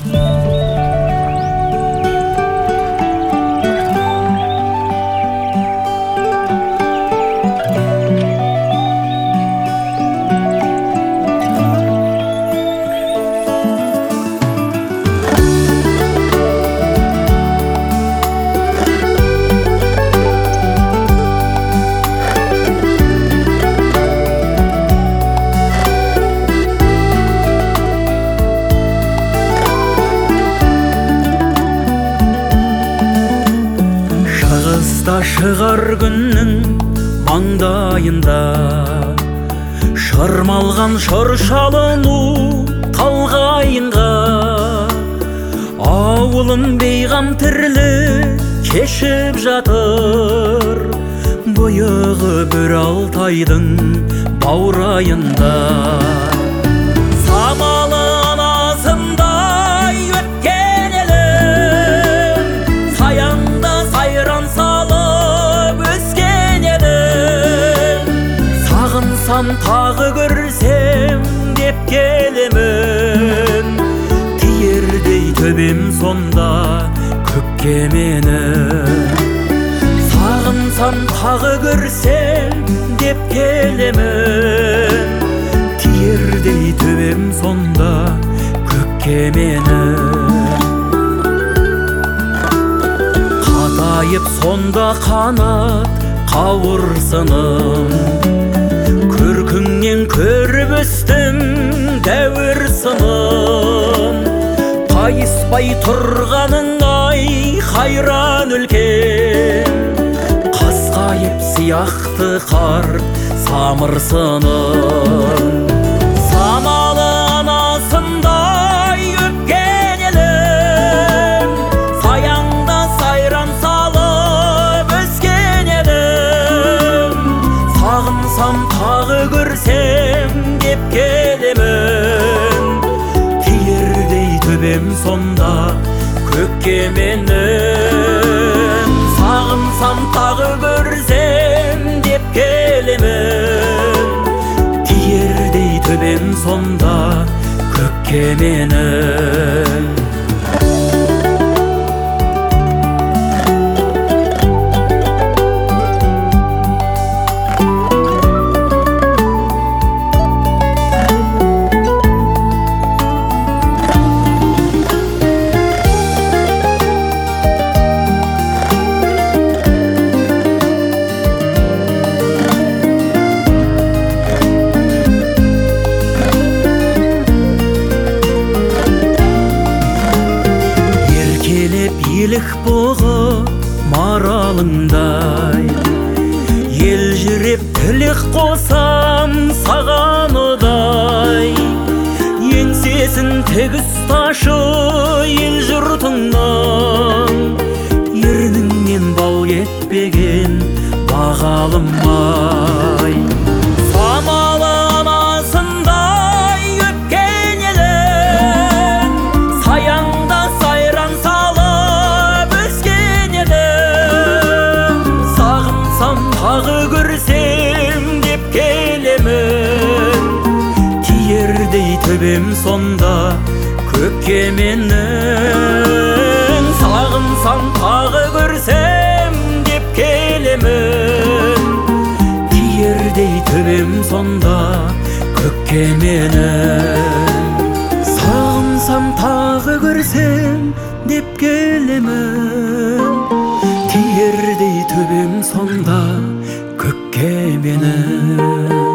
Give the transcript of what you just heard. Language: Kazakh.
Шығыста шығар күннің маңдайында шырмалған шыршалыну талғайынға, ауылым бейғам тірлі кешіп жатыр, бұйығы бір алтайдың баурайында. Самалы анасындай өткен елім, саянда сайран салып өскен едім. Сағынсам тағы көрсем деп келемін, тиердей төбем сонда көкке менің. Сағынсам тағы көрсем деп келемін, тиердей төбем сонда көкке менің. Қатайып сонда қанат қауырсыным, көркіңнен көріп өстім дәуір сыным. Қайыспай тұрғаның ай хайран өлкен, қасқайып сияқты қарт самырсыным. Самалы анасындай өпкен елім, саяңда сайран салып өскен едім. Сағынсам тағы көрсем деп келемін, тиердей төбем сонда көкке менің. Сағынсам тағы көрсем деп келемін, тиердей төбем сонда көкке менің. Елік бұғы маралыңдай, елжіреп тілек қосам саған ұдай. Еңсесін тік ұсташы ел жұртыңнан, ерніңнен бал кетпеген бағалым ай. Самалы анасындай өпкен елім, саяңда сайран салып өскен едім. Сағынсам тағы көрсем деп келемін, тиердей төбем сонда көкке менің. Сағынсам тағы көрсем деп келемін, тиердей төбем сонда көкке менің. Сағынсам тағы көрсем деп келемін, тиердей төбем сонда көкке менің.